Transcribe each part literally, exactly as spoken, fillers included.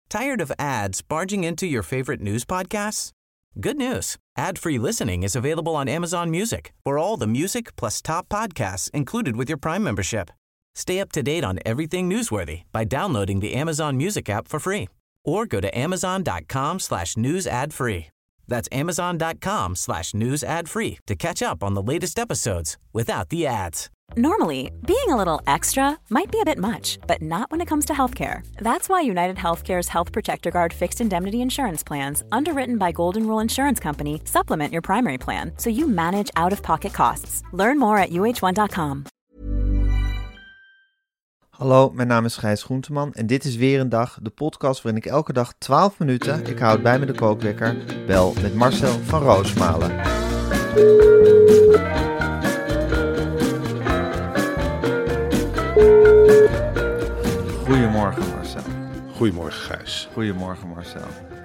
Tired of ads barging into your favorite news podcasts? Good news. Ad-free listening is available on Amazon Music for all the music plus top podcasts included with your Prime membership. Stay up to date on everything newsworthy by downloading the Amazon Music app for free or go to amazon.com slash news ad free. That's amazon.com slash news ad free to catch up on the latest episodes without the ads. Normally, being a little extra might be a bit much, but not when it comes to healthcare. That's why United Healthcare's Health Protector Guard fixed indemnity insurance plans, underwritten by Golden Rule Insurance Company, supplement your primary plan so you manage out-of-pocket costs. Learn more at u h one dot com. Hallo, mijn naam is Gijs Groenteman en dit is weer een dag, de podcast waarin ik elke dag twaalf minuten, ik houd bij me de kookwekker, bel met Marcel van Roosmalen. Goedemorgen Marcel. Goedemorgen Gijs. Goedemorgen Marcel.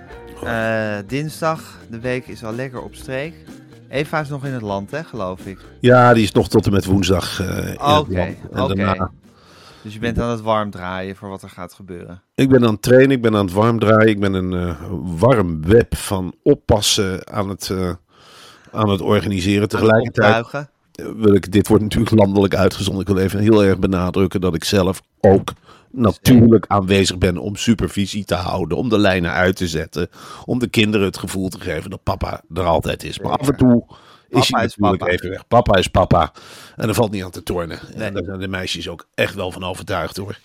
Uh, dinsdag, de week is al lekker op streek. Eva is nog in het land, hè, geloof ik. Ja, die is nog tot en met woensdag uh, in Oké, okay, oké. Okay. Daarna... Dus je bent aan het warm draaien voor wat er gaat gebeuren. Ik ben aan het trainen, ik ben aan het warm draaien. Ik ben een uh, warm web van oppassen aan het, uh, aan het organiseren. Tegelijkertijd uh, wil ik, dit wordt natuurlijk landelijk uitgezonden. Ik wil even heel erg benadrukken dat ik zelf ook natuurlijk aanwezig ben om supervisie te houden. Om de lijnen uit te zetten. Om de kinderen het gevoel te geven dat papa er altijd is. Maar af en toe... Is hij natuurlijk papa. even weg. Papa is papa. En er valt niet aan te tornen. Nee. En daar zijn de meisjes ook echt wel van overtuigd hoor.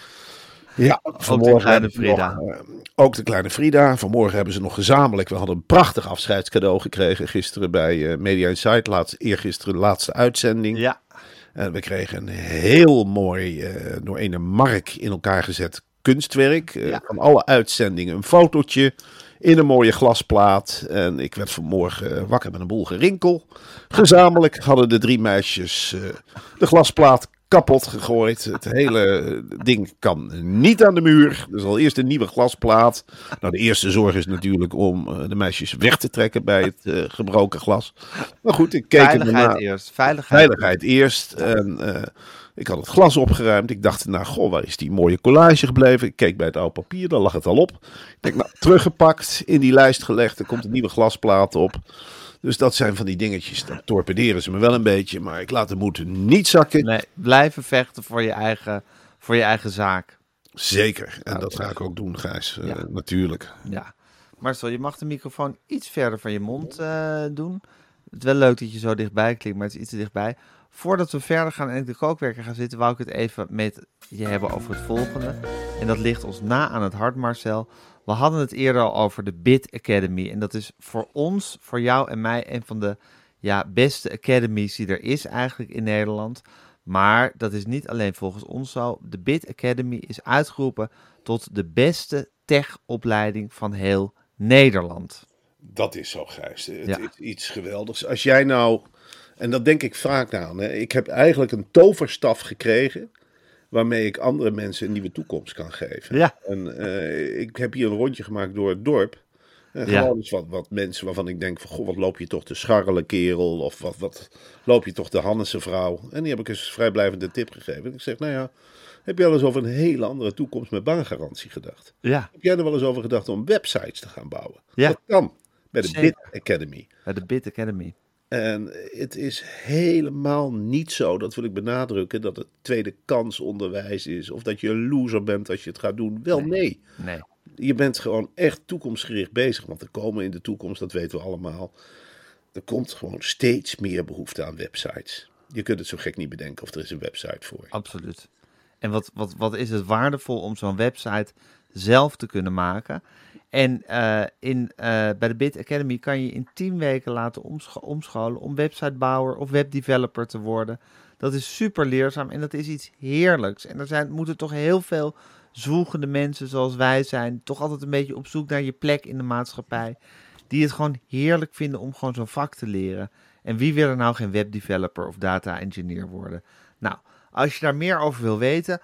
Ja, vanmorgen. Ook de kleine Frida. Nog, uh, ook de kleine Frida. Vanmorgen hebben ze nog gezamenlijk. We hadden een prachtig afscheidscadeau gekregen. Gisteren bij uh, Media Insight. Laatst, eergisteren de laatste uitzending. Ja. En we kregen een heel mooi, uh, door een Mark in elkaar gezet kunstwerk. Uh, ja. Van alle uitzendingen een fotootje. In een mooie glasplaat. En ik werd vanmorgen wakker met een boel gerinkel. Gezamenlijk hadden de drie meisjes uh, de glasplaat kapot gegooid. Het hele ding kan niet aan de muur. Dus al eerst een nieuwe glasplaat. Nou, de eerste zorg is natuurlijk om uh, de meisjes weg te trekken bij het uh, gebroken glas. Maar goed, ik keek Veiligheid ernaar. eerst. Veiligheid, Veiligheid eerst. En uh, ik had het glas opgeruimd. Ik dacht, nou, goh, waar is die mooie collage gebleven? Ik keek bij het oude papier, daar lag het al op. Ik denk, nou, teruggepakt, in die lijst gelegd. Er komt een nieuwe glasplaat op. Dus dat zijn van die dingetjes, dat torpederen ze me wel een beetje. Maar ik laat de moed niet zakken. Nee, blijven vechten voor je eigen, voor je eigen zaak. Zeker, en nou, dat ga ik ook doen, Gijs. Ja. Uh, natuurlijk. Ja, Marcel, je mag de microfoon iets verder van je mond uh, doen. Het is wel leuk dat je zo dichtbij klinkt, maar het is iets te dichtbij. Voordat we verder gaan en ik de kookwerker gaan zitten, wou ik het even met je hebben over het volgende. En dat ligt ons na aan het hart, Marcel. We hadden het eerder al over de Bit Academy. En dat is voor ons, voor jou en mij, een van de ja, beste academies die er is eigenlijk in Nederland. Maar dat is niet alleen volgens ons zo. De Bit Academy is uitgeroepen tot de beste tech-opleiding van heel Nederland. Dat is zo, Gijs. Het ja. is iets geweldigs. Als jij nou... En dat denk ik vaak aan. Hè. Ik heb eigenlijk een toverstaf gekregen waarmee ik andere mensen een nieuwe toekomst kan geven. Ja. En uh, ik heb hier een rondje gemaakt door het dorp. En ja. gewoon eens wat, wat mensen waarvan ik denk van, goh, wat loop je toch te scharrelen, kerel? Of wat, wat loop je toch de Hannese vrouw? En die heb ik eens een vrijblijvende tip gegeven. En ik zeg, nou ja, heb je al eens over een hele andere toekomst met baangarantie gedacht? Ja. Heb jij er wel eens over gedacht om websites te gaan bouwen? Ja. Dat kan. Bij de Zeker. Bit Academy. Bij de Bit Academy. En het is helemaal niet zo, dat wil ik benadrukken, dat het tweede kans onderwijs is. Of dat je een loser bent als je het gaat doen. Wel, nee. nee. Je bent gewoon echt toekomstgericht bezig. Want er komen in de toekomst, dat weten we allemaal, er komt gewoon steeds meer behoefte aan websites. Je kunt het zo gek niet bedenken of er is een website voor. Absoluut. En wat, wat, wat is het waardevol om zo'n website zelf te kunnen maken. En uh, in, uh, bij de Bit Academy kan je in tien weken laten omscho- omscholen om websitebouwer of webdeveloper te worden. Dat is super leerzaam en dat is iets heerlijks. En er zijn, moeten toch heel veel zwoegende mensen zoals wij zijn, toch altijd een beetje op zoek naar je plek in de maatschappij, die het gewoon heerlijk vinden om gewoon zo'n vak te leren. En wie wil er nou geen webdeveloper of data engineer worden? Nou, als je daar meer over wil weten,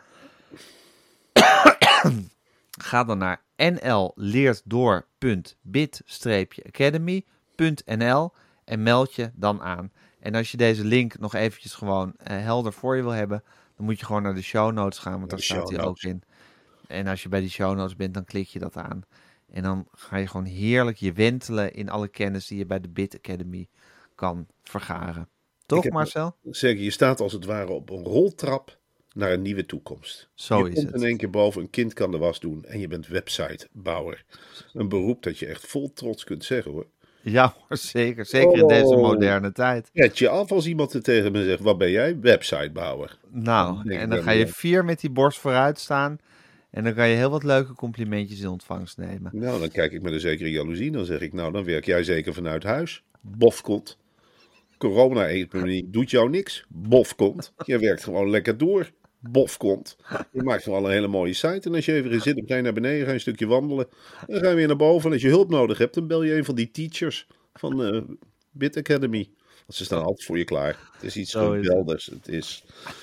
ga dan naar n l leert door punt bit academy punt n l en meld je dan aan. En als je deze link nog eventjes gewoon uh, helder voor je wil hebben, dan moet je gewoon naar de show notes gaan, want daar staat hij ook in. En als je bij die show notes bent, dan klik je dat aan. En dan ga je gewoon heerlijk je wentelen in alle kennis die je bij de Bit Academy kan vergaren. Toch, heb, Marcel? Zeg, je staat als het ware op een roltrap naar een nieuwe toekomst. Zo je is komt het. in één keer boven, een kind kan de was doen en je bent websitebouwer. Een beroep dat je echt vol trots kunt zeggen, hoor. Ja, hoor, zeker. Zeker oh. in deze moderne tijd. Red je af als iemand er tegen me zegt, wat ben jij? Websitebouwer. Nou, en, en dan ga je vier met die borst vooruit staan. En dan kan je heel wat leuke complimentjes in ontvangst nemen. Nou, dan kijk ik met een zekere jaloezie. Dan zeg ik, nou, dan werk jij zeker vanuit huis. Bofkont. Corona-epidemie doet jou niks. Bofkont. Je werkt gewoon lekker door. Bofkont. Je maakt gewoon een hele mooie site. En als je even in zit, dan ga je naar beneden, ga je een stukje wandelen. Dan ga je weer naar boven. En als je hulp nodig hebt, dan bel je een van die teachers van uh, Bit Academy. Want ze staan altijd voor je klaar. Het is iets geweldigs. Het is...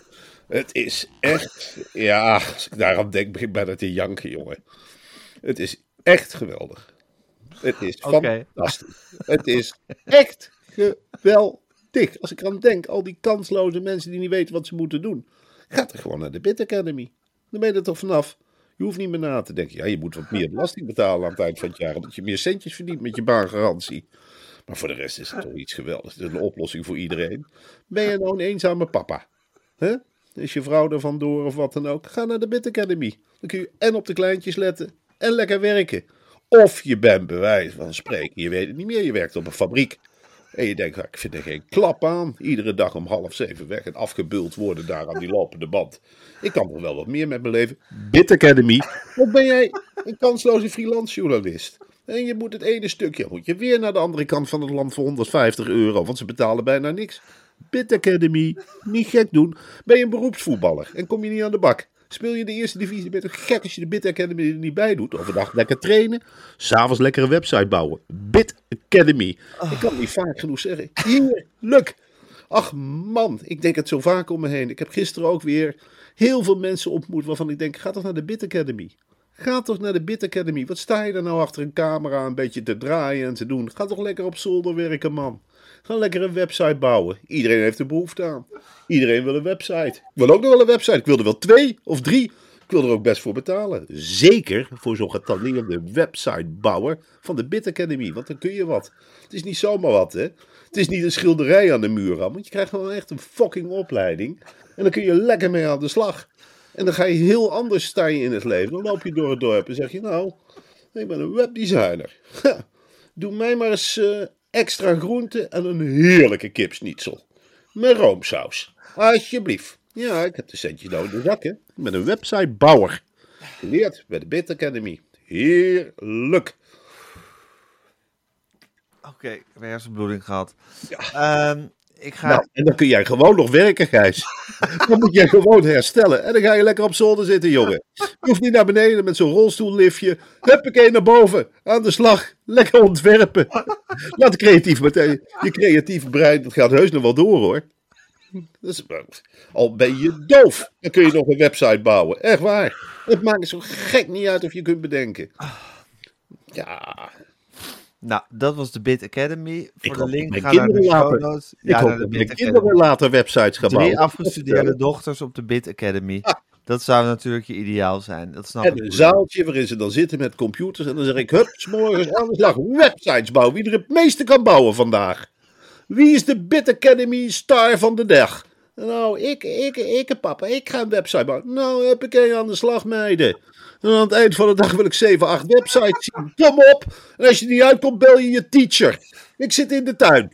Het is echt, ja, als ik daaraan denk, begin ik bijna te janken, jongen. Het is echt geweldig. Het is okay. fantastisch. Het is echt geweldig. Als ik eraan denk, al die kansloze mensen die niet weten wat ze moeten doen. Ga er gewoon naar de Bit Academy. Dan ben je er toch vanaf. Je hoeft niet meer na te denken. Ja, je moet wat meer belasting betalen aan het eind van het jaar. Omdat je meer centjes verdient met je baangarantie. Maar voor de rest is het toch iets geweldigs. Het is een oplossing voor iedereen. Ben je nou een eenzame papa? Hè? Is je vrouw er vandoor of wat dan ook? Ga naar de Bit Academy. Dan kun je en op de kleintjes letten en lekker werken. Of je bent bij wijze van spreken, je weet het niet meer, je werkt op een fabriek. En je denkt, ik vind er geen klap aan. Iedere dag om half zeven weg en afgebuld worden daar aan die lopende band. Ik kan toch wel wat meer met mijn leven. Bit Academy. Of ben jij een kansloze freelance journalist? En je moet het ene stukje, moet je weer naar de andere kant van het land voor honderdvijftig euro, want ze betalen bijna niks. Bit Academy, niet gek doen. Ben je een beroepsvoetballer en kom je niet aan de bak? Speel je de eerste divisie, ben je toch gek als je de Bit Academy er niet bij doet? Overdag lekker trainen, s'avonds lekker een website bouwen. Bit Academy. Oh. Ik kan het niet vaak genoeg zeggen. Heerlijk. Ach man, ik denk het zo vaak om me heen. Ik heb gisteren ook weer heel veel mensen ontmoet waarvan ik denk, ga toch naar de Bit Academy. Ga toch naar de Bit Academy. Wat sta je er nou achter een camera een beetje te draaien en te doen? Ga toch lekker op zolder werken, man. Ga lekker een website bouwen. Iedereen heeft er behoefte aan. Iedereen wil een website. Ik wil ook nog wel een website. Ik wil er wel twee of drie. Ik wil er ook best voor betalen. Zeker voor zo'n getalenteerde websitebouwer van de Bit Academy. Want dan kun je wat. Het is niet zomaar wat, hè. Het is niet een schilderij aan de muur aan. Want je krijgt gewoon echt een fucking opleiding. En dan kun je lekker mee aan de slag. En dan ga je heel anders staan in het leven. Dan loop je door het dorp en zeg je, nou, ik ben een webdesigner. Ha, doe mij maar eens uh, extra groente en een heerlijke kipsnitzel. Met roomsaus. Alsjeblieft. Ja, ik heb de centjes nou in de zak, hè. Ik ben een websitebouwer. Geleerd bij de Bit Academy. Heerlijk. Oké, okay, ik heb hersenbloeding gehad. Ja. Um, ik ga... Nou, en dan kun jij gewoon nog werken, Gijs. Dan moet jij gewoon herstellen. En dan ga je lekker op zolder zitten, jongen. Je hoeft niet naar beneden met zo'n rolstoelliftje. Huppakee naar boven. Aan de slag. Lekker ontwerpen. Laat creatief meteen. Je creatieve brein, dat gaat heus nog wel door, hoor. Dus, al ben je doof, dan kun je nog een website bouwen. Echt waar. Het maakt zo gek niet uit of je kunt bedenken. Ja... Nou, dat was de Bit Academy. Voor ik de link ga naar de show notes. Ik ja, hoop dat mijn kinderen later websites gaan bouwen. Drie afgestudeerde dochters op de Bit Academy. Ah. Dat zou natuurlijk je ideaal zijn. Dat snap en ik een zaaltje waarin ze dan zitten met computers. En dan zeg ik, hup, 's morgens aan de slag. Websites bouwen. Wie er het meeste kan bouwen vandaag. Wie is de Bit Academy star van de dag? Nou, ik, ik, ik, papa. Ik ga een website bouwen. Nou, heb ik een aan de slag, meiden. En aan het eind van de dag wil ik zeven, acht websites zien. Kom op. En als je niet uitkomt, bel je je teacher. Ik zit in de tuin.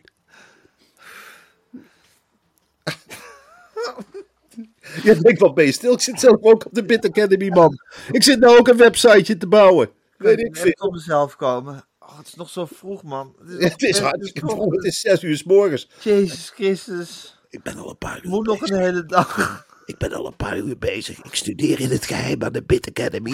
Je denkt, wat ben je stil? Ik zit zelf ook op de Bit Academy, man. Ik zit nou ook een websiteje te bouwen. Weet ik veel. Ik moet op mezelf komen. Oh, het is nog zo vroeg, man. Het is, het is hartstikke vroeg. Het is zes uur 's morgens. Jezus Christus. Ik ben al een paar uur Moet nog een hele dag. Ik ben al een paar uur bezig. Ik studeer in het geheim aan de Bit Academy.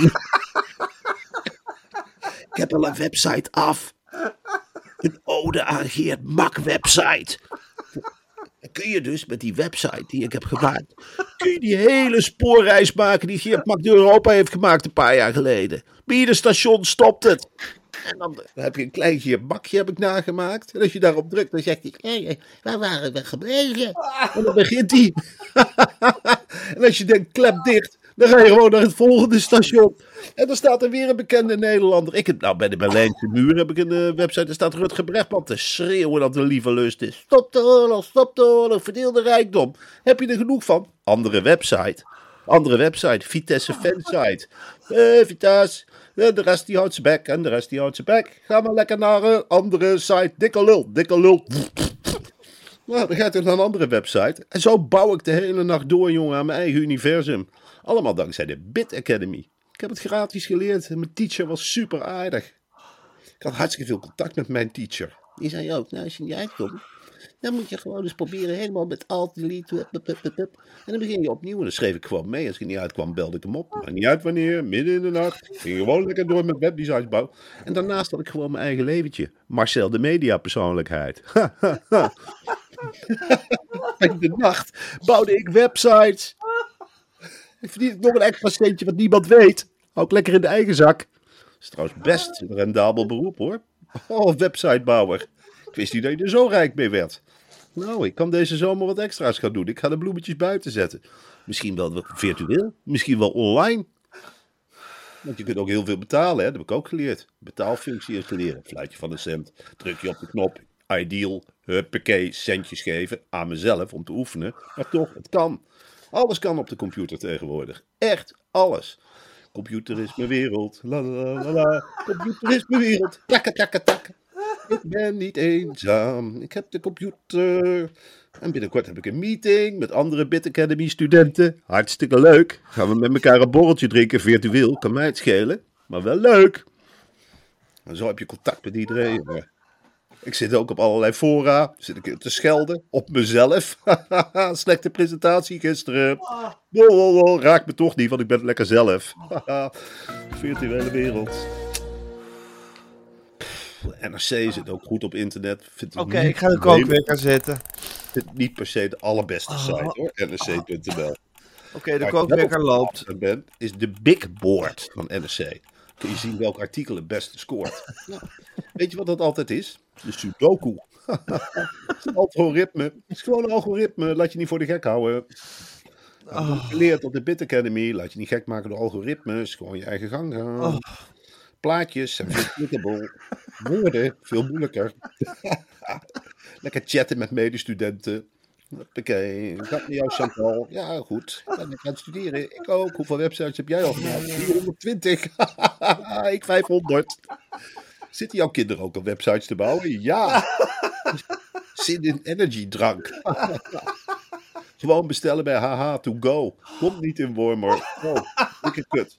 Ik heb al een website af. Een ode aan Geert Mak website. Dan kun je dus met die website die ik heb gemaakt, kun je die hele spoorreis maken die Geert Mak door Europa heeft gemaakt een paar jaar geleden. Bij ieder station stopt het. En dan heb je een klein Geert Makje heb ik nagemaakt. En als je daarop drukt, dan zegt hij, hey, waar waren we gebleven? En dan begint hij. En als je denkt, klep dicht, Dan ga je gewoon naar het volgende station. En dan staat er weer een bekende Nederlander. Ik heb, nou, bij de Berlijnse muur heb ik een uh, website. Daar staat Rutger Bregman te schreeuwen dat er lieve lust is. Stop de oorlog, stop de oorlog, verdeel de rijkdom. Heb je er genoeg van? Andere website. Andere website. Vitesse fansite. Uh, Vitesse. Uh, de rest die houdt zijn bek. En de rest die houdt zijn bek. Ga maar lekker naar een andere site. Dikke lul, dikke lul. Nou, dan gaat hij naar een andere website. En zo bouw ik de hele nacht door, jongen, aan mijn eigen universum. Allemaal dankzij de Bit Academy. Ik heb het gratis geleerd en mijn teacher was super aardig. Ik had hartstikke veel contact met mijn teacher. Die zei ook, nou, als je niet uitkomt, dan moet je gewoon eens proberen helemaal met alt, delete, hup, hup, hup, hup. En dan begin je opnieuw en dan schreef ik gewoon mee. Als ik niet uitkwam, belde ik hem op. Maar niet uit wanneer, midden in de nacht. Ik ging gewoon lekker door met webdesigns bouwen. En daarnaast had ik gewoon mijn eigen leventje. Marcel de media persoonlijkheid. In de nacht bouwde ik websites. Ik verdien nog een extra centje wat niemand weet. Hou ik lekker in de eigen zak. Dat is trouwens best een rendabel beroep, hoor. Oh, websitebouwer. Ik wist niet dat je er zo rijk mee werd. Nou, ik kan deze zomer wat extra's gaan doen. Ik ga de bloemetjes buiten zetten. Misschien wel virtueel. Misschien wel online. Want je kunt ook heel veel betalen, hè? Dat heb ik ook geleerd. Betaalfunctie installeren. Fluitje van een cent. Druk je op de knop. Ideal. Huppakee. Centjes geven. Aan mezelf om te oefenen. Maar toch, het kan. Alles kan op de computer tegenwoordig. Echt alles. Computer is mijn wereld. La la la la. Computer is mijn wereld. Takke takke takke. Ik ben niet eenzaam. Ik heb de computer. En binnenkort heb ik een meeting met andere Bit Academy studenten. Hartstikke leuk. Gaan we met elkaar een borreltje drinken virtueel. Kan mij het schelen. Maar wel leuk. En zo heb je contact met iedereen. Ik zit ook op allerlei fora. Zit ik te schelden op mezelf. Slechte presentatie gisteren. Oh, raakt me toch niet, want ik ben het lekker zelf. Virtuele wereld. N R C zit ook goed op internet. Oké, okay, ik ga de kookwekker zetten. Ik vind het niet per se de allerbeste oh. site, hoor. N R C punt n l. Oké, okay, de kookwekker loopt. Ik ben, is de Big Board van N R C. Kun je zien welk artikel het beste scoort. Nou, weet je wat dat altijd is? De Sudoku. Het is een algoritme. Het is gewoon een algoritme. Laat je niet voor de gek houden. Nou, oh. Geleerd op de Bit Academy. Laat je niet gek maken door algoritmes. Gewoon je eigen gang gaan. Oh. Plaatjes zijn veel clickable. Woorden veel moeilijker. Lekker chatten met medestudenten. Oké, gaat met jou, Chantal? Ja, goed. Ik ben aan het studeren. Ik ook. Hoeveel websites heb jij al gemaakt? vierhonderdtwintig. Ik vijfhonderd. Zitten jouw kinderen ook op websites te bouwen? Ja. Zin in energy drank. Gewoon bestellen bij H H to go. Komt niet in Wormer. Oh, dikke kut.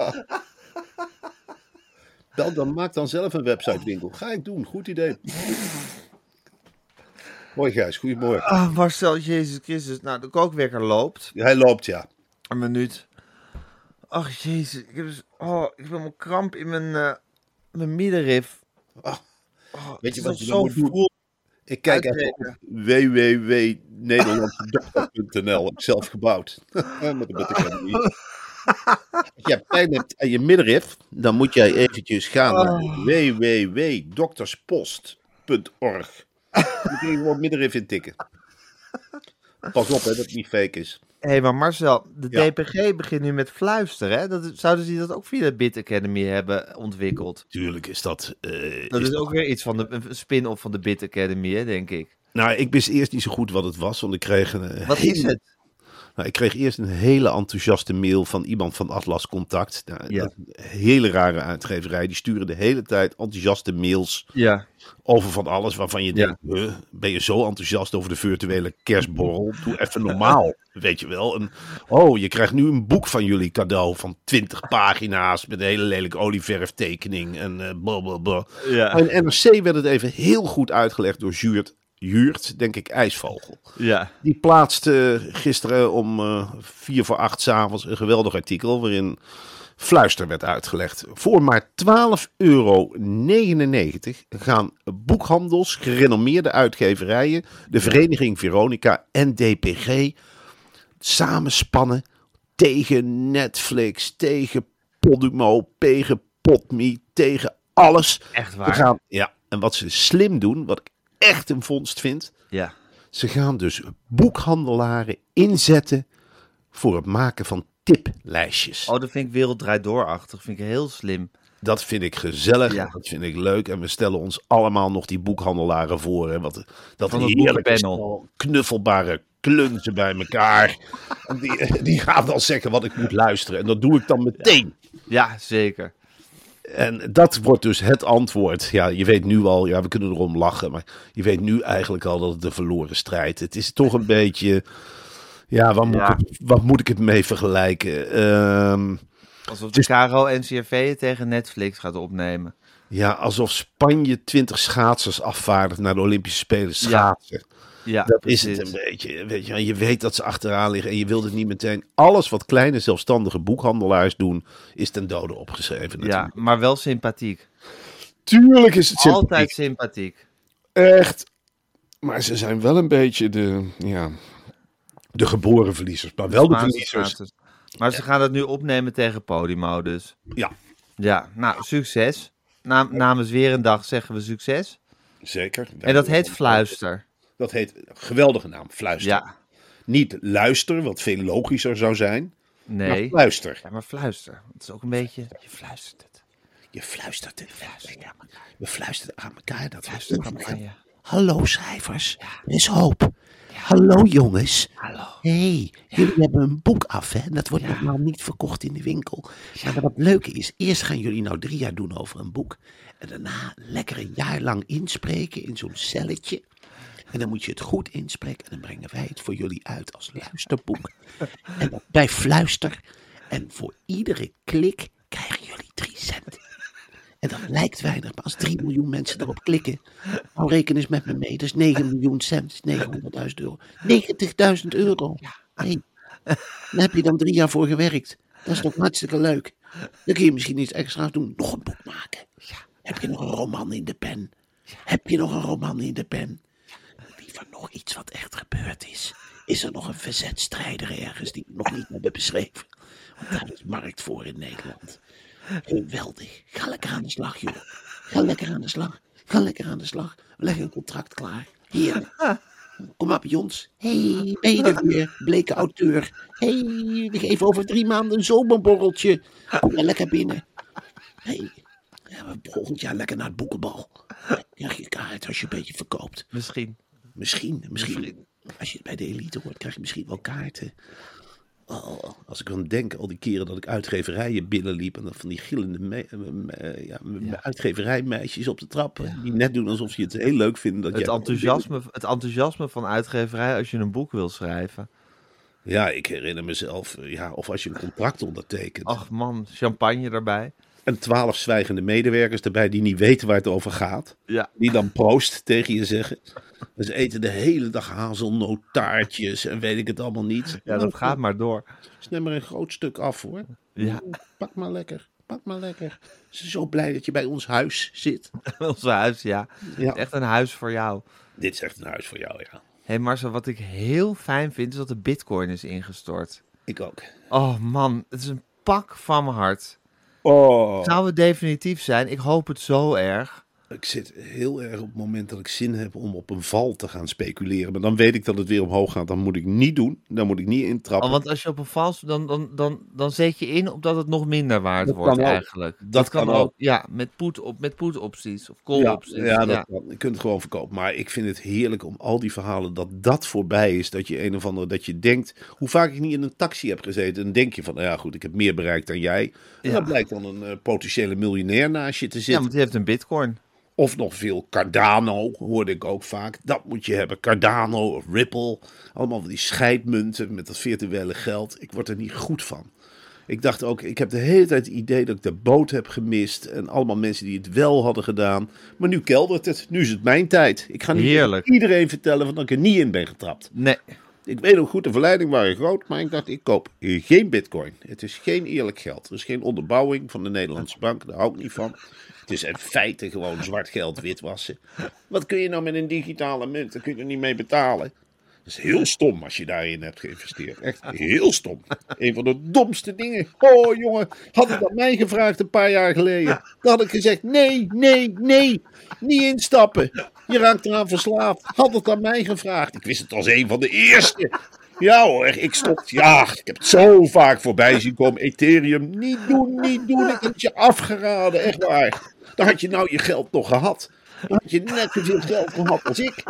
Dan, dan maak dan zelf een websitewinkel. Ga ik doen. Goed idee. Hoi Gijs, goedemorgen. Ah, Marcel, Jezus Christus. Nou, de kookwekker loopt. Ja, hij loopt, ja. Een minuut. Ach, Jezus. Ik heb, dus, oh, ik heb een kramp in mijn, uh, mijn middenrif. Oh, oh, weet je wat je zo voelt? Ik kijk even op w w w punt nederlandse dokter punt n l. Heb ik zelf gebouwd. Met de Bit Academy. Als je pijn hebt aan je middenrif, dan moet jij eventjes gaan naar w w w punt dokterspost punt org. Dan kun je gewoon middenrif intikken. Pas op, hè, dat het niet fake is. Hé, hey, maar Marcel, de ja. D P G begint nu met fluisteren, hè? Dat, zouden ze dat ook via de Bit Academy hebben ontwikkeld? Tuurlijk is dat... Uh, dat is, is dat... ook weer iets van de een spin-off van de Bit Academy, hè, denk ik. Nou, ik wist eerst niet zo goed wat het was, want ik kreeg een... Wat hele... is het? Nou, ik kreeg eerst een hele enthousiaste mail van iemand van Atlas Contact. Nou, ja. dat een hele rare uitgeverij. Die sturen de hele tijd enthousiaste mails ja. over van alles waarvan je denkt, ja. huh, ben je zo enthousiast over de virtuele kerstborrel? Doe even normaal, weet je wel. En, oh, je krijgt nu een boek van jullie cadeau van twintig pagina's met een hele lelijke olieverftekening en uh, blablabla. Ja. En in N R C werd het even heel goed uitgelegd door Juurt. Juurt, denk ik, IJsvogel. Ja. Die plaatste gisteren om uh, vier voor acht 's avonds een geweldig artikel waarin Fluister werd uitgelegd. Voor maar twaalf euro negenennegentig gaan boekhandels, gerenommeerde uitgeverijen, de Vereniging Veronica en D P G samenspannen tegen Netflix, tegen Podimo, tegen Podme, tegen alles. Echt waar? Gaan, ja, en wat ze slim doen, wat ik echt een vondst vind. Ja. Ze gaan dus boekhandelaren inzetten voor het maken van tiplijstjes. Oh, dat vind ik Wereld Draait Door-achtig. Vind ik heel slim. Dat vind ik gezellig, Ja. dat vind ik leuk. En we stellen ons allemaal nog die boekhandelaren voor. Hè. Wat, dat Van het heerlijke boekenpanel. stel knuffelbare klunzen bij elkaar. En die, die gaan dan zeggen wat ik moet luisteren. En dat doe ik dan meteen. Ja, zeker. En dat wordt dus het antwoord. Ja, je weet nu al, ja, we kunnen erom lachen. Maar je weet nu eigenlijk al dat het de verloren strijd. Het is toch een beetje... Ja, wat moet, Ja. Ik, wat moet ik het mee vergelijken? Ehm... Alsof de K R O N C R V het tegen Netflix gaat opnemen. Ja, alsof Spanje twintig schaatsers afvaardigt naar de Olympische Spelen schaatsen. Ja, dat is precies. het een beetje. Weet je, je weet dat ze achteraan liggen en je wilt het niet meteen. Alles wat kleine zelfstandige boekhandelaars doen, is ten dode opgeschreven natuurlijk. Ja, maar wel sympathiek. Tuurlijk is het sympathiek. Altijd sympathiek. Echt. Maar ze zijn wel een beetje de, ja, de geboren verliezers. Maar wel de Spaanse verliezers. status. Maar ze gaan het nu opnemen tegen Podimo dus. Ja, Ja, nou, succes. Na, namens weer een dag zeggen we succes. zeker. En dat heet Fluister. Dat heet, geweldige naam, Fluister. Ja, Niet Luister, wat veel logischer zou zijn. Maar nee. Fluister. Ja, maar fluister. Het is ook een beetje... Je fluistert het. Je fluistert het. Ja, we fluisteren aan elkaar. Dat Fluistert het aan je. Hallo schrijvers, er is hoop. Hallo jongens. Hallo. Hé, hey, jullie hebben een boek af, hè? Dat wordt normaal niet verkocht in de winkel. Maar wat leuke is, eerst gaan jullie nou drie jaar doen over een boek. En daarna lekker een jaar lang inspreken in zo'n celletje. En dan moet je het goed inspreken en dan brengen wij het voor jullie uit als luisterboek. En dat bij Fluister. En voor iedere klik krijgen jullie drie cent. En dat lijkt weinig, maar als drie miljoen mensen erop klikken, nou reken eens met me mee, dat is negen miljoen cent, negenhonderdduizend euro. negentigduizend euro. Hey, daar heb je dan drie jaar voor gewerkt. Dat is toch hartstikke leuk. Dan kun je misschien iets extra's doen. Nog een boek maken. Heb je nog een roman in de pen? Heb je nog een roman in de pen? Liever nog iets wat echt gebeurd is. Is er nog een verzetstrijder ergens die we nog niet hebben beschreven? Want daar is markt voor in Nederland. Geweldig. Ga lekker aan de slag, joh. Ga lekker aan de slag. Ga lekker aan de slag. We leggen een contract klaar. Hier. Kom maar bij ons. Hé, hey, ben je er weer? Bleke auteur. Hé, hey, we geven over drie maanden een zomerborreltje. Kom maar lekker binnen. Hé, hey, ja, we volgend jaar lekker naar het boekenbal. Krijg je kaart als je een beetje verkoopt. Misschien. Misschien, misschien. Als je bij de elite hoort, krijg je misschien wel kaarten. Oh, als ik aan denk, al die keren dat ik uitgeverijen binnenliep en dan van die gillende me- me- ja, me- uitgeverijmeisjes op de trap, die net doen alsof ze het heel leuk vinden. Dat Het jij- enthousiasme, het enthousiasme van uitgeverij als je een boek wil schrijven. Ja, ik herinner mezelf, ja, of als je een contract ondertekent. Ach man, champagne erbij. En twaalf zwijgende medewerkers erbij die niet weten waar het over gaat. Ja. Die dan proost tegen je zeggen. Dus ze eten de hele dag hazelnoottaartjes en weet ik het allemaal niet. Ja, dat gaat maar door. Snem maar een groot stuk af hoor. Ja. Pak maar lekker, pak maar lekker. Ze zijn zo blij dat je bij ons huis zit. Ons huis, ja. Ja. Echt een huis voor jou. Dit is echt een huis voor jou, ja. Hé hey Marcel, wat ik heel fijn vind is dat de bitcoin is ingestort. Ik ook. Oh man, het is een pak van mijn hart. Oh. Zou het definitief zijn? Ik hoop het zo erg. Ik zit heel erg op het moment dat ik zin heb om op een val te gaan speculeren. Maar dan weet ik dat het weer omhoog gaat. Dan moet ik niet doen. Dan moet ik niet intrappen. Oh, want als je op een vals, dan, dan, dan, dan zet je in op dat het nog minder waard Dat wordt kan ook. eigenlijk. Dat kan ook. Ja, met put op, met put opties of ja, call opties. ja, dat kan. Je kunt het gewoon verkopen. Maar ik vind het heerlijk om al die verhalen dat dat voorbij is. Dat je een of andere, dat je denkt, hoe vaak ik niet in een taxi heb gezeten. Dan denk je van, nou ja goed, ik heb meer bereikt dan jij. En Ja. dan blijkt dan een uh, potentiële miljonair naast je te Ja, zitten. want die heeft een bitcoin. Of nog veel Cardano, hoorde ik ook vaak. Dat moet je hebben. Cardano of Ripple. Allemaal van die scheidmunten met dat virtuele geld. Ik word er niet goed van. Ik dacht ook, ik heb de hele tijd het idee dat ik de boot heb gemist. En allemaal mensen die het wel hadden gedaan. Maar nu keldert het. Nu is het mijn tijd. Ik ga niet Heerlijk. iedereen vertellen van dat ik er niet in ben getrapt. Nee. Ik weet ook goed, de verleiding waren groot. Maar ik dacht, ik koop geen bitcoin. Het is geen eerlijk geld. Er is geen onderbouwing van de Nederlandse bank. Daar hou ik niet van. Het is in feite gewoon zwart geld witwassen. Wat kun je nou met een digitale munt? Daar kun je er niet mee betalen. Dat is heel stom als je daarin hebt geïnvesteerd. Echt heel stom. Een van de domste dingen. Oh jongen, had het aan mij gevraagd een paar jaar geleden. Dan had ik gezegd, nee, nee, nee. Niet instappen. Je raakt eraan verslaafd. Had het aan mij gevraagd. Ik wist het als een van de eerste. Ja hoor, ik stop. Ja, ik heb het zo vaak voorbij zien komen. Ethereum, niet doen, niet doen. Ik heb het je afgeraden, echt waar. Dan had je nou je geld nog gehad. Dan had je net zoveel geld gehad als ik.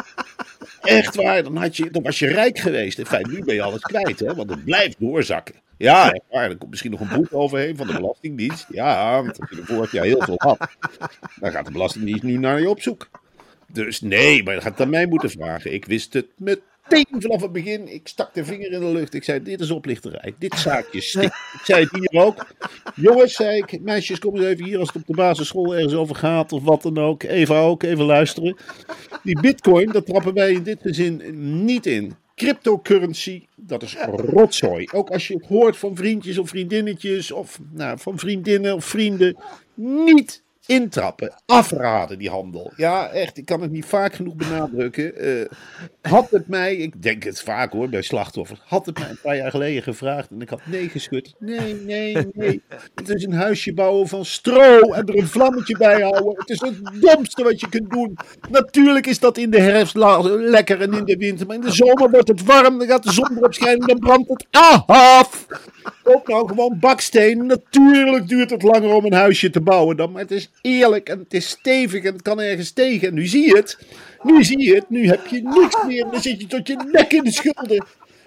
Echt waar, dan, had je, dan was je rijk geweest. In feite, nu ben je alles kwijt, hè, want het blijft doorzakken. Ja, echt waar, er komt misschien nog een boete overheen van de Belastingdienst. Ja, want als je er vorig jaar heel veel had, dan gaat de Belastingdienst nu naar je op zoek. Dus nee, maar je gaat het aan mij moeten vragen. Ik wist het meteen vanaf het begin. Ik stak de vinger in de lucht. Ik zei, dit is oplichterij. Dit zaakje stikt. Ik zei het hier ook. Jongens, zei ik, meisjes, kom eens even hier als het op de basisschool ergens over gaat of wat dan ook. Eva ook, even luisteren. Die bitcoin, dat trappen wij in dit gezin niet in. Cryptocurrency, dat is rotzooi. Ook als je het hoort van vriendjes of vriendinnetjes of nou, van vriendinnen of vrienden. Niet intrappen, afraden die handel. Ja, echt, ik kan het niet vaak genoeg benadrukken. Uh, had het mij, ik denk het vaak hoor, bij slachtoffers, had het mij een paar jaar geleden gevraagd en ik had nee geschud. Nee, nee, nee. Het is een huisje bouwen van stro en er een vlammetje bij houden. Het is het domste wat je kunt doen. Natuurlijk is dat in de herfst lekker en in de winter, maar in de zomer wordt het warm, dan gaat de zon erop schijnen, dan brandt het af. Koop nou gewoon baksteen. Natuurlijk duurt het langer om een huisje te bouwen dan, maar het is eerlijk en het is stevig en het kan ergens tegen. En nu zie je het. Nu zie je het. Nu heb je niks meer. Dan zit je tot je nek in de schulden.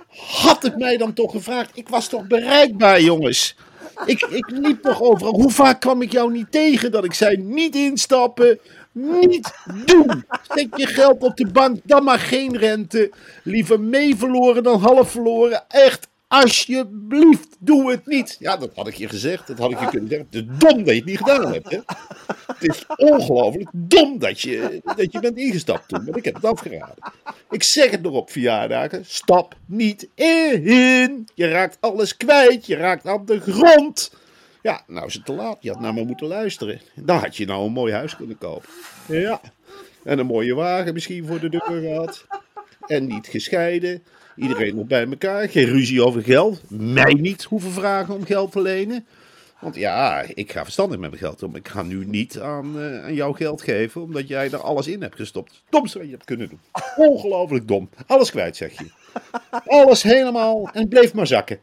Had het mij dan toch gevraagd? Ik was toch bereikbaar, jongens. Ik, ik liep toch overal. Hoe vaak kwam ik jou niet tegen dat ik zei niet instappen, niet doen. Steek je geld op de bank, dan maar geen rente. Liever mee verloren dan half verloren. Echt. Alsjeblieft, doe het niet. Ja, dat had ik je gezegd. Dat had ik je kunnen zeggen. Het is dom dat je het niet gedaan hebt. Hè? Het is ongelooflijk dom dat je, dat je bent ingestapt toen. Maar ik heb het afgeraden. Ik zeg het nog op verjaardagen. Stap niet in. Je raakt alles kwijt. Je raakt aan de grond. Ja, nou is het te laat. Je had naar me moeten luisteren. Dan had je nou een mooi huis kunnen kopen. Ja. En een mooie wagen misschien voor de deur gehad. En niet gescheiden. Iedereen nog bij elkaar. Geen ruzie over geld. Mij niet hoeven vragen om geld te lenen. Want ja, ik ga verstandig met mijn geld om. Ik ga nu niet aan, uh, aan jou geld geven, omdat jij er alles in hebt gestopt. Het domste wat je hebt kunnen doen. Ongelooflijk dom. Alles kwijt, zeg je. Alles helemaal en bleef maar zakken.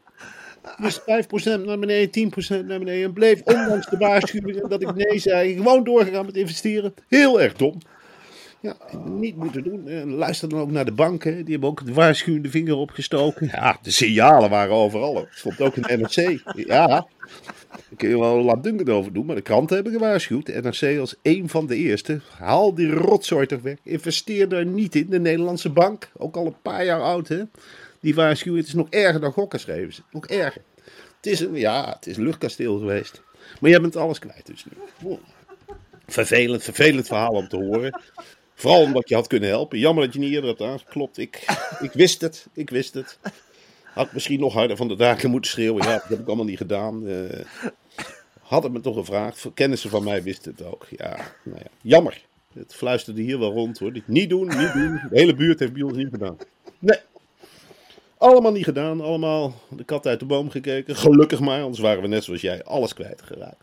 Dus vijf procent naar beneden, tien procent naar beneden. En bleef, ondanks de waarschuwingen dat ik nee zei, gewoon doorgegaan met investeren. Heel erg dom. Ja, niet moeten doen. Luister dan ook naar de banken. Die hebben ook de waarschuwende vinger opgestoken. Ja, de signalen waren overal. Het stond ook in de N R C. Ja, daar kun je wel laatdunkend over doen. Maar de kranten hebben gewaarschuwd. De N R C als een van de eerste. Haal die rotzooi toch weg. Investeer daar niet in. De Nederlandse bank. Ook al een paar jaar oud, hè. Die waarschuwing. Het is nog erger dan gokken, schreven ze. Nog erger. Het is een, ja, het is een luchtkasteel geweest. Maar jij bent alles kwijt dus nu. Vervelend, vervelend verhaal om te horen. Vooral omdat je had kunnen helpen. Jammer dat je niet eerder had aangeklopt. Ik, ik wist het. Ik wist het. Had misschien nog harder van de daken moeten schreeuwen. Ja, dat heb ik allemaal niet gedaan. Uh, had het me toch gevraagd. Kennissen van mij wisten het ook. Ja, nou ja. Jammer. Het fluisterde hier wel rond hoor. Niet doen, niet doen. De hele buurt heeft bij ons niet gedaan. Nee. Allemaal niet gedaan. Allemaal de kat uit de boom gekeken. Gelukkig maar. Anders waren we net zoals jij alles kwijtgeraakt.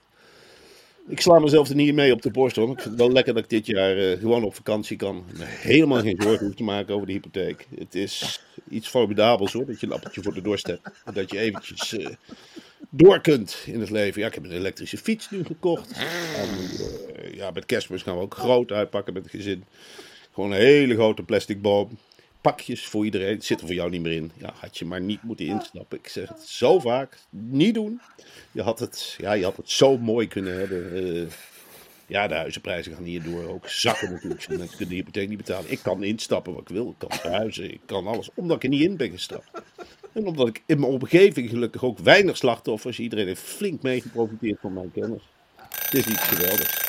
Ik sla mezelf er niet mee op de borst hoor. Ik vind het wel lekker dat ik dit jaar uh, gewoon op vakantie kan. Me helemaal geen zorgen hoef te maken over de hypotheek. Het is iets formidabels hoor. Dat je een appeltje voor de dorst hebt. Dat je eventjes uh, door kunt in het leven. Ja, ik heb een elektrische fiets nu gekocht. En, uh, ja, met kerstmis gaan we ook groot uitpakken met het gezin. Gewoon een hele grote plastic boom. Pakjes voor iedereen. Het zit er voor jou niet meer in. Ja, had je maar niet moeten instappen. Ik zeg het zo vaak. Niet doen. Je had het, ja, je had het zo mooi kunnen hebben. Uh, ja, de huizenprijzen gaan hierdoor ook zakken natuurlijk. Mensen kunnen de hypotheek niet betalen. Ik kan instappen wat ik wil. Ik kan verhuizen. Ik kan alles. Omdat ik er niet in ben gestapt. En omdat ik in mijn omgeving gelukkig ook weinig slachtoffers. Iedereen heeft flink mee geprofiteerd van mijn kennis. Het is iets geweldigs.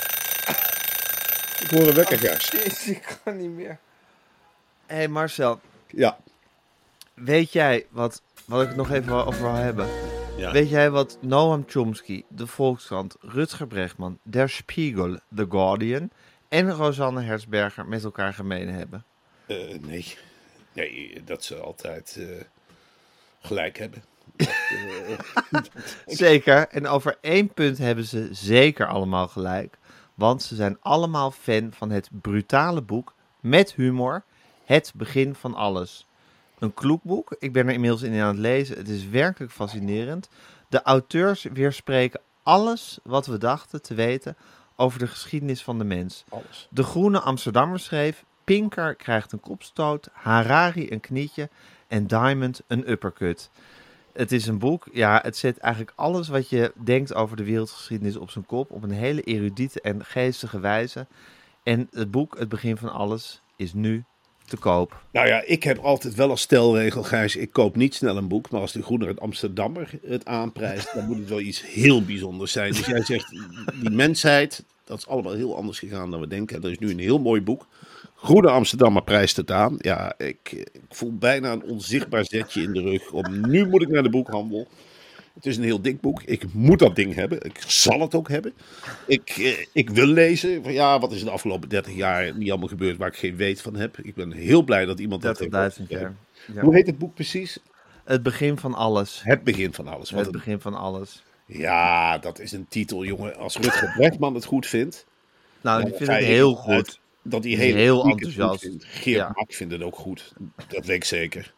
Ik hoor een wekkergast. Oh, ik kan niet meer. Hé hey Marcel. Ja. Weet jij wat, wat ik nog even over wil hebben? Ja. Weet jij wat Noam Chomsky, de Volkskrant, Rutger Bregman, Der Spiegel, The Guardian en Rosanne Hertzberger met elkaar gemeen hebben? Uh, nee. Nee, dat ze altijd uh, gelijk hebben. Dat, uh, Zeker. En over één punt hebben ze zeker allemaal gelijk. Want ze zijn allemaal fan van het brutale boek met humor Het Begin van Alles. een kloek boek. Ik ben er inmiddels in aan het lezen. Het is werkelijk fascinerend. De auteurs weerspreken alles wat we dachten te weten over de geschiedenis van de mens. Alles. De Groene Amsterdammer schreef: Pinker krijgt een kopstoot, Harari een knietje en Diamond een uppercut. Het is een boek, ja, het zet eigenlijk alles wat je denkt over de wereldgeschiedenis op zijn kop, op een hele erudiete en geestige wijze. En het boek, Het Begin van Alles, is nu te koop. Nou ja, ik heb altijd wel als stelregel, Gijs, ik koop niet snel een boek, maar als de Groene Amsterdammer het aanprijst, dan moet het wel iets heel bijzonders zijn. Dus jij zegt, die mensheid, dat is allemaal heel anders gegaan dan we denken. Er is nu een heel mooi boek. Groene Amsterdammer prijst het aan. Ja, ik, ik voel bijna een onzichtbaar zetje in de rug. Om, nu moet ik naar de boekhandel. Het is een heel dik boek. Ik moet dat ding hebben. Ik zal het ook hebben. Ik, eh, ik wil lezen. Van, ja, wat is de afgelopen dertig jaar niet allemaal gebeurd waar ik geen weet van heb. Ik ben heel blij dat iemand dat heeft. dertigduizend jaar. Ja. Hoe heet het boek precies? Het Begin van Alles. Het Begin van Alles. Wat Het een- Begin van Alles. Ja, dat is een titel, jongen. Als Rutger Bregman het goed vindt. Nou, dan die vind ga ik je heel uit goed. Dat die Die is hele heel publiek het enthousiast. goed vindt. Geert Ja. Mak vindt het ook goed. Dat weet ik zeker.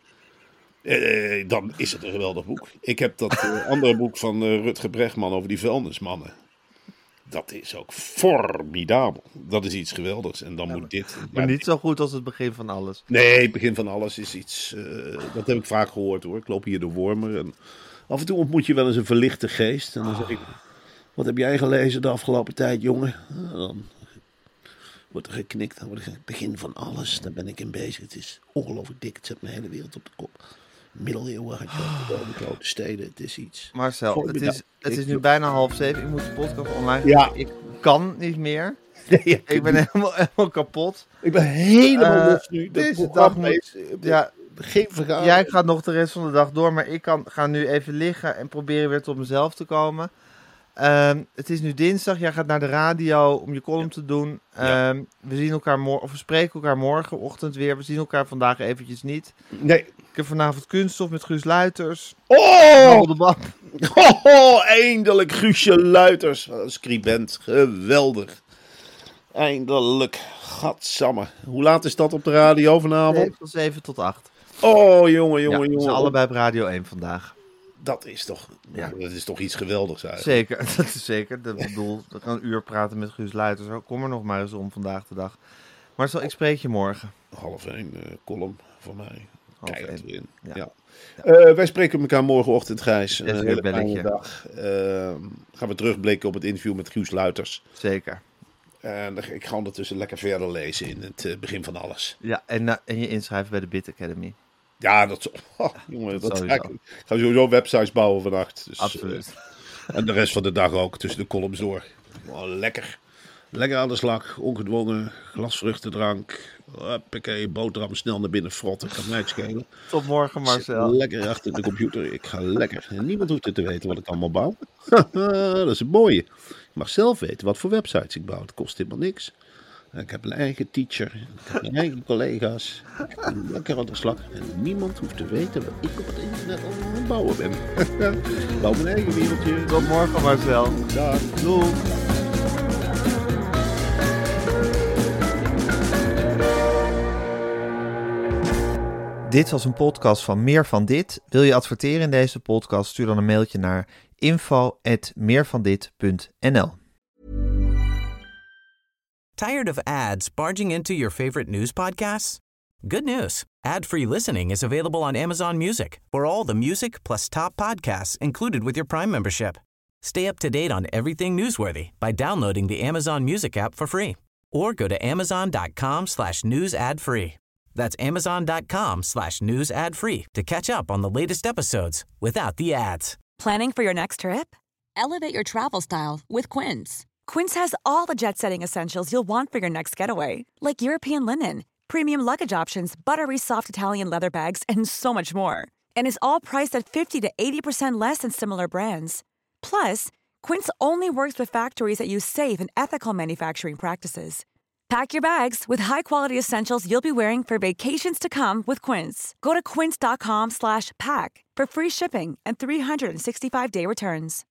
Eh, dan is het een geweldig boek. Ik heb dat eh, andere boek van eh, Rutger Bregman over die vuilnismannen. Dat is ook formidabel. Dat is iets geweldigs. En dan moet dit... Maar ja, niet zo goed als Het Begin van Alles. Nee, het begin van alles is iets... eh, dat heb ik vaak gehoord hoor. Ik loop hier door Wormer. En af en toe ontmoet je wel eens een verlichte geest. En dan zeg ik... Wat heb jij gelezen de afgelopen tijd, jongen? Nou, dan wordt er geknikt. Dan wordt er gezegd, begin van alles. Daar ben ik in bezig. Het is ongelooflijk dik. Het zet mijn hele wereld op de kop. Middeleeuwen had je ook de grote steden. Het is iets. Marcel, het is, het is Ik- nu bijna half zeven. Ik moet de podcast online Ja. zetten. Ik kan niet meer. Nee, Ik ben helemaal, helemaal kapot. ik ben helemaal Eh, los nu. De deze dag programma moet- is, eh, Ja, geen vergadering. jij gaat nog de rest van de dag door, maar ik kan, ga nu even liggen en proberen weer tot mezelf te komen. Ehm, het is nu dinsdag, jij gaat naar de radio om je column te doen. Ja. Ehm, we zien elkaar morgen, of we spreken elkaar morgenochtend weer. We zien elkaar vandaag eventjes niet. Nee. Ik heb vanavond kunststof met Guus Luiters. Oh! Paul de Bap. Oh, oh, eindelijk Guusje Luiters. Wat een scribent. Geweldig. Eindelijk. Gadsamme. Hoe laat is dat op de radio vanavond? Van zeven tot acht. Oh, jongen, Ja, jongen, we jongen. zijn allebei op Radio één vandaag. Dat is toch, Ja. dat is toch iets geweldigs eigenlijk. Zeker, dat is zeker. Dat bedoel, ik kan een uur praten met Guus Luiters. Kom er nog maar eens om vandaag de dag. Maar zo, ik spreek je morgen. Half één uh, column voor mij. Half Keihard één. erin. Ja. Ja. Eh, wij spreken elkaar morgenochtend, Gijs. Zes Een uur hele bel ik fijne je. dag. Eh, gaan we terugblikken op het interview met Guus Luiters. Zeker. En dan ga ik ga ondertussen lekker verder lezen in het eh, begin van alles. Ja, en, eh, en je inschrijven bij de Bit Academy. Ja, dat zo. Oh, jongen, dat ga sowieso. ik, ik ga sowieso websites bouwen vannacht. Dus, Absoluut. eh, en de rest van de dag ook, tussen de columns door. Oh, lekker. Lekker aan de slag, ongedwongen, glas vruchtendrank. Hoppakee, boterham snel naar binnen frotten, kan mij het schelen. Tot morgen, Marcel. Lekker achter de computer, ik ga lekker. En niemand hoeft het te weten wat ik allemaal bouw. Dat is het mooie. Je mag zelf weten wat voor websites ik bouw, het kost helemaal niks. Ik heb een eigen teacher, ik heb mijn eigen collega's. Ik ben lekker aan de slag. En niemand hoeft te weten wat ik op het internet allemaal aan het bouwen ben. Ik bouw mijn eigen wereldje. Tot morgen, Marcel. Dag. Doei. Dit was een podcast van Meer van Dit. Wil je adverteren in deze podcast? Stuur dan een mailtje naar info at meervandit punt n l. Tired of ads barging into your favorite news podcasts? Good news. Ad-free listening is available on Amazon Music for all the music plus top podcasts included with your Prime membership. Stay up to date on everything newsworthy by downloading the Amazon Music app for free or go to amazon.com slash news ad free. That's amazon.com slash news ad free to catch up on the latest episodes without the ads. Planning for your next trip? Elevate your travel style with Quince. Quince has all the jet-setting essentials you'll want for your next getaway, like European linen, premium luggage options, buttery soft Italian leather bags, and so much more. And is all priced at fifty to eighty percent less than similar brands. Plus, Quince only works with factories that use safe and ethical manufacturing practices. Pack your bags with high-quality essentials you'll be wearing for vacations to come with Quince. Go to quince.com slash pack for free shipping and three sixty-five day returns.